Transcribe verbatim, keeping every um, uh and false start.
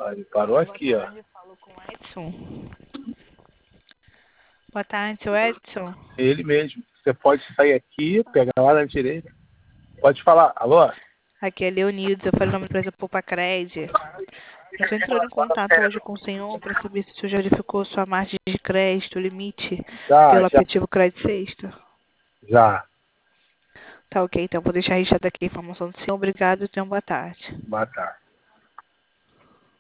Ele parou aqui, Boa ó. tarde, eu falo com o Edson. Boa tarde, seu Edson. Ele mesmo. Você pode sair aqui, pegar lá na direita. Pode falar. Alô? Aqui é Leonides, eu falo o nome da empresa Poupacred. Eu estou entrando em contato hoje com o senhor para saber se o senhor já verificou sua margem de crédito, limite, Já, pelo já, aplicativo Crédito Sexta. já. Tá ok, então vou deixar registrado aqui a informação do senhor. Obrigado e tenha uma boa tarde. Boa tarde.